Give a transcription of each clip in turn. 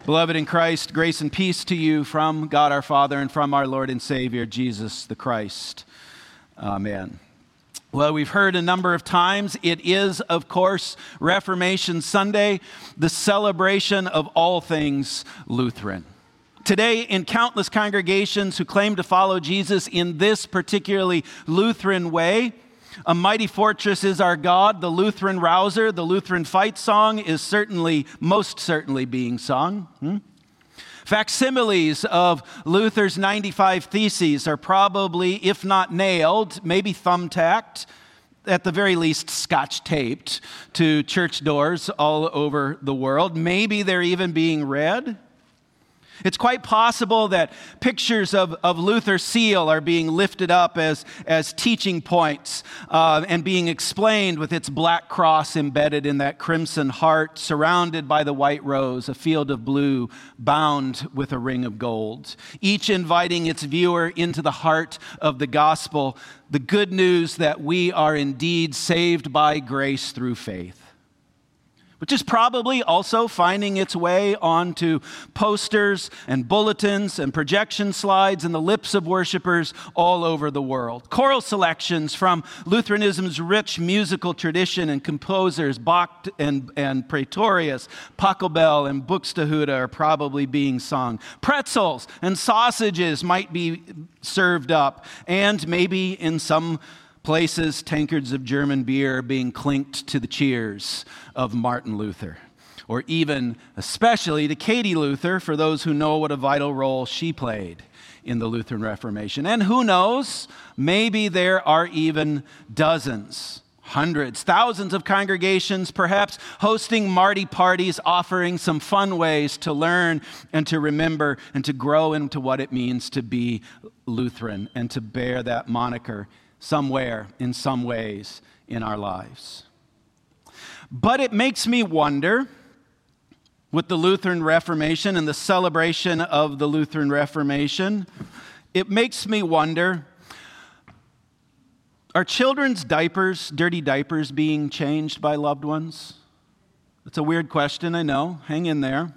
Beloved in Christ, grace and peace to you from God our Father and from our Lord and Savior, Jesus the Christ. Amen. Well, we've heard a number of times, it is, of course, Reformation Sunday, the celebration of all things Lutheran. Today, in countless congregations who claim to follow Jesus in this particularly Lutheran way, A Mighty Fortress is Our God, the Lutheran rouser, the Lutheran fight song is most certainly being sung. Facsimiles of Luther's 95 Theses are probably, if not nailed, maybe thumbtacked, at the very least scotch-taped to church doors all over the world. Maybe they're even being read. It's quite possible that pictures of Luther's seal are being lifted up as teaching points and being explained with its black cross embedded in that crimson heart, surrounded by the white rose, a field of blue bound with a ring of gold, each inviting its viewer into the heart of the gospel, the good news that we are indeed saved by grace through faith, which is probably also finding its way onto posters and bulletins and projection slides in the lips of worshipers all over the world. Choral selections from Lutheranism's rich musical tradition and composers Bach and Praetorius, Pachelbel and Buxtehude are probably being sung. Pretzels and sausages might be served up, and maybe in some places, tankards of German beer being clinked to the cheers of Martin Luther, or even, especially to Katie Luther, for those who know what a vital role she played in the Lutheran Reformation. And who knows, maybe there are even dozens, hundreds, thousands of congregations, perhaps hosting Marty parties, offering some fun ways to learn and to remember and to grow into what it means to be Lutheran and to bear that moniker somewhere, in some ways, in our lives. But it makes me wonder, with the Lutheran Reformation and the celebration of the Lutheran Reformation, it makes me wonder, are children's diapers, dirty diapers, being changed by loved ones? It's a weird question, I know. Hang in there.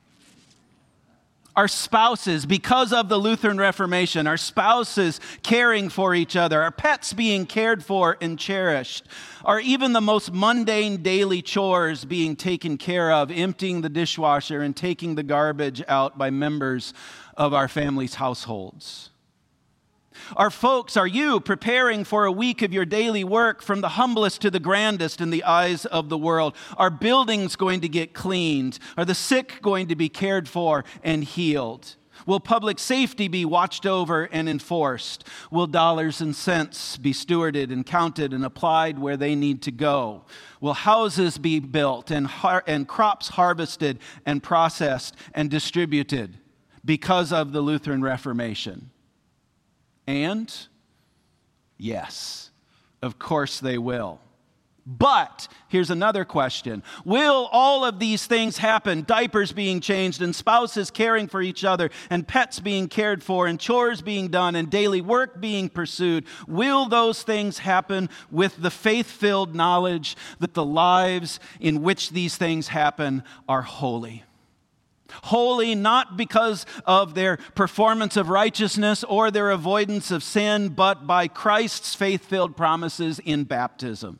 Our spouses, because of the Lutheran Reformation, our spouses caring for each other, our pets being cared for and cherished, are even the most mundane daily chores being taken care of, emptying the dishwasher and taking the garbage out by members of our family's households. Are you preparing for a week of your daily work from the humblest to the grandest in the eyes of the world? Are buildings going to get cleaned? Are the sick going to be cared for and healed? Will public safety be watched over and enforced? Will dollars and cents be stewarded and counted and applied where they need to go? Will houses be built and crops harvested and processed and distributed because of the Lutheran Reformation? And yes, of course they will. But here's another question. Will all of these things happen, diapers being changed and spouses caring for each other and pets being cared for and chores being done and daily work being pursued, will those things happen with the faith-filled knowledge that the lives in which these things happen are holy? Holy not because of their performance of righteousness or their avoidance of sin, but by Christ's faith-filled promises in baptism.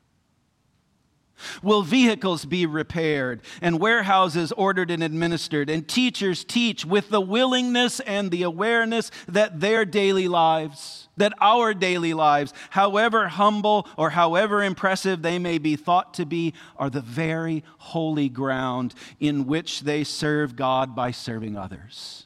Will vehicles be repaired and warehouses ordered and administered and teachers teach with the willingness and the awareness that their daily lives, that our daily lives, however humble or however impressive they may be thought to be, are the very holy ground in which they serve God by serving others?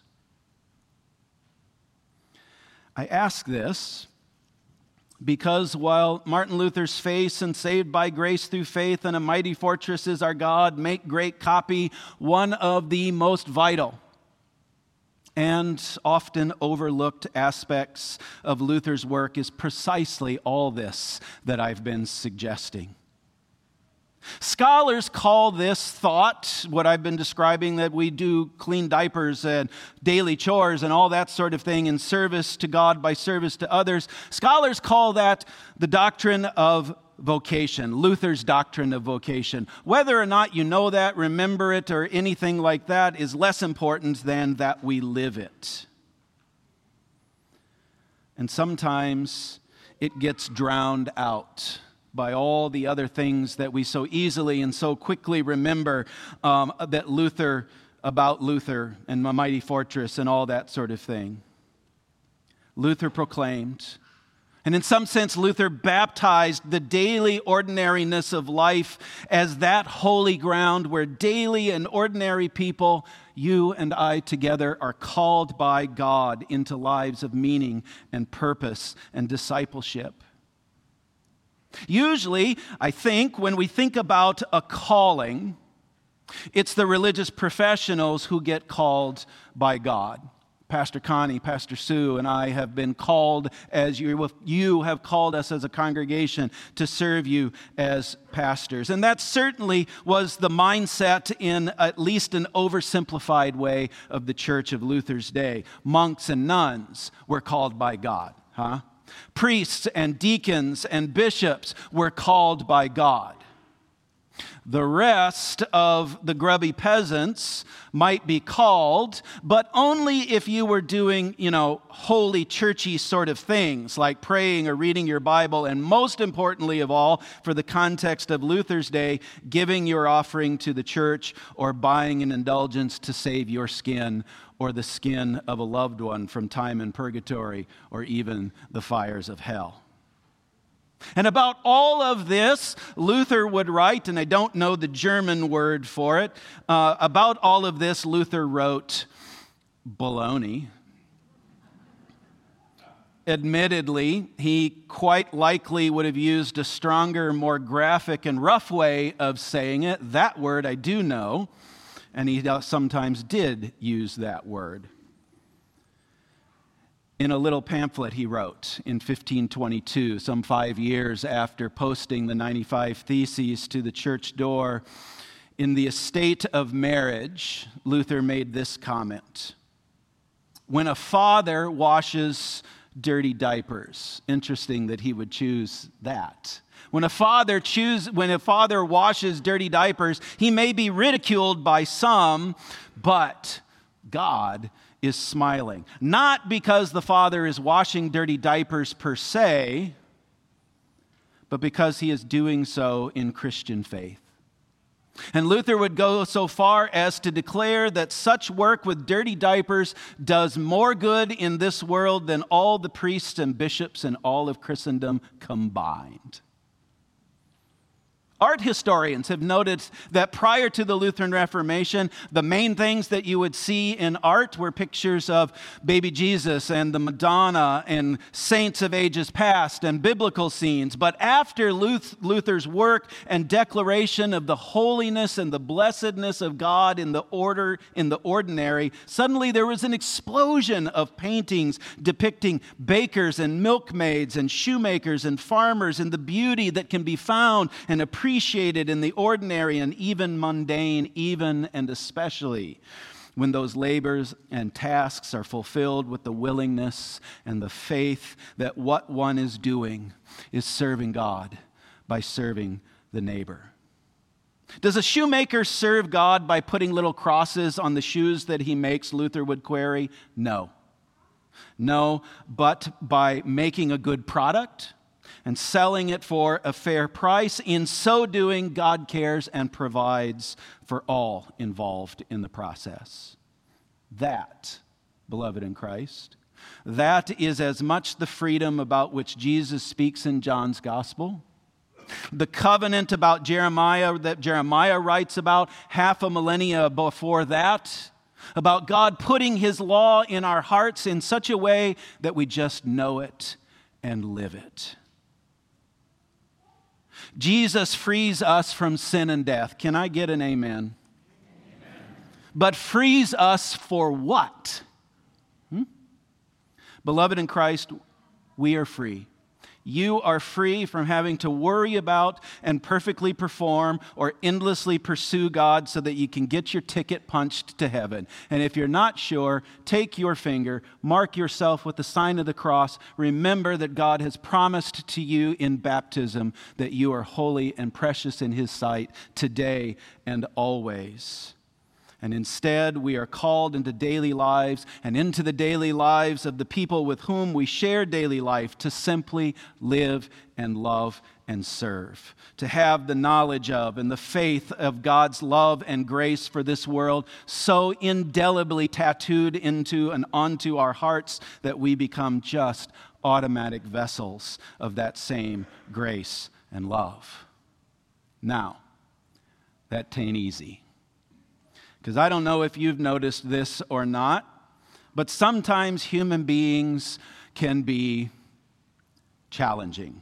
I ask this because while Martin Luther's Face and Saved by Grace Through Faith and A Mighty Fortress is Our God make great copy, one of the most vital and often overlooked aspects of Luther's work is precisely all this that I've been suggesting. Scholars call this thought, what I've been describing, that we do clean diapers and daily chores and all that sort of thing in service to God by service to others. Scholars call that the doctrine of vocation, Luther's doctrine of vocation. Whether or not you know that, remember it, or anything like that is less important than that we live it. And sometimes it gets drowned out by all the other things that we so easily and so quickly remember about Luther and My Mighty Fortress and all that sort of thing. Luther proclaimed, and in some sense, Luther baptized the daily ordinariness of life as that holy ground where daily and ordinary people, you and I together, are called by God into lives of meaning and purpose and discipleship. Usually, I think, when we think about a calling, it's the religious professionals who get called by God. Pastor Connie, Pastor Sue, and I have been called, as you have called us as a congregation to serve you as pastors. And that certainly was the mindset, in at least an oversimplified way, of the church of Luther's day. Monks and nuns were called by God, Priests and deacons and bishops were called by God. The rest of the grubby peasants might be called, but only if you were doing, holy, churchy sort of things, like praying or reading your Bible, and most importantly of all, for the context of Luther's day, giving your offering to the church or buying an indulgence to save your skin or the skin of a loved one from time in purgatory or even the fires of hell. And about all of this, Luther would write, and I don't know the German word for it, about all of this, Luther wrote, baloney. Admittedly, he quite likely would have used a stronger, more graphic and rough way of saying it. That word I do know, and he sometimes did use that word. In a little pamphlet he wrote in 1522, some 5 years after posting the 95 Theses to the church door, in the estate of marriage, Luther made this comment: when a father washes dirty diapers, interesting that he would choose that. When a father washes dirty diapers, he may be ridiculed by some, but God is smiling. Not because the father is washing dirty diapers per se, but because he is doing so in Christian faith. And Luther would go so far as to declare that such work with dirty diapers does more good in this world than all the priests and bishops in all of Christendom combined. Art historians have noted that prior to the Lutheran Reformation, the main things that you would see in art were pictures of baby Jesus and the Madonna and saints of ages past and biblical scenes. But after Luther's work and declaration of the holiness and the blessedness of God in the ordinary, suddenly there was an explosion of paintings depicting bakers and milkmaids and shoemakers and farmers and the beauty that can be found and appreciated in the ordinary and even mundane, even and especially when those labors and tasks are fulfilled with the willingness and the faith that what one is doing is serving God by serving the neighbor. Does a shoemaker serve God by putting little crosses on the shoes that he makes, Luther would query? No. No, but by making a good product and selling it for a fair price. In so doing, God cares and provides for all involved in the process. That, beloved in Christ, that is as much the freedom about which Jesus speaks in John's gospel. The covenant about Jeremiah that Jeremiah writes about half a millennia before that, about God putting his law in our hearts in such a way that we just know it and live it. Jesus frees us from sin and death. Can I get an amen? Amen. But frees us for what? Beloved in Christ, we are free. You are free from having to worry about and perfectly perform or endlessly pursue God so that you can get your ticket punched to heaven. And if you're not sure, take your finger, mark yourself with the sign of the cross. Remember that God has promised to you in baptism that you are holy and precious in His sight today and always. And instead, we are called into daily lives and into the daily lives of the people with whom we share daily life to simply live and love and serve, to have the knowledge of and the faith of God's love and grace for this world so indelibly tattooed into and onto our hearts that we become just automatic vessels of that same grace and love. Now, that tain't easy. Because I don't know if you've noticed this or not, but sometimes human beings can be challenging.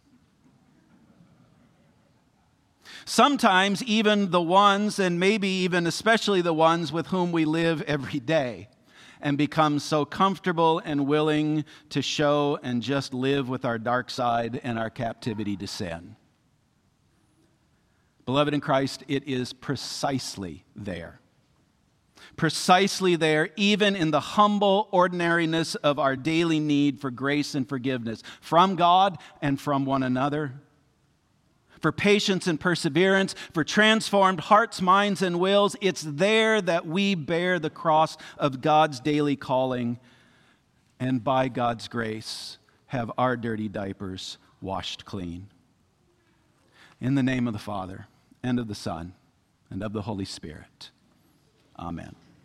Sometimes even the ones, and maybe even especially the ones with whom we live every day, and become so comfortable and willing to show and just live with our dark side and our captivity to sin. Beloved in Christ, it is precisely there. Precisely there, even in the humble ordinariness of our daily need for grace and forgiveness from God and from one another, for patience and perseverance, for transformed hearts, minds, and wills. It's there that we bear the cross of God's daily calling and by God's grace have our dirty diapers washed clean. In the name of the Father, and of the Son, and of the Holy Spirit. Amen.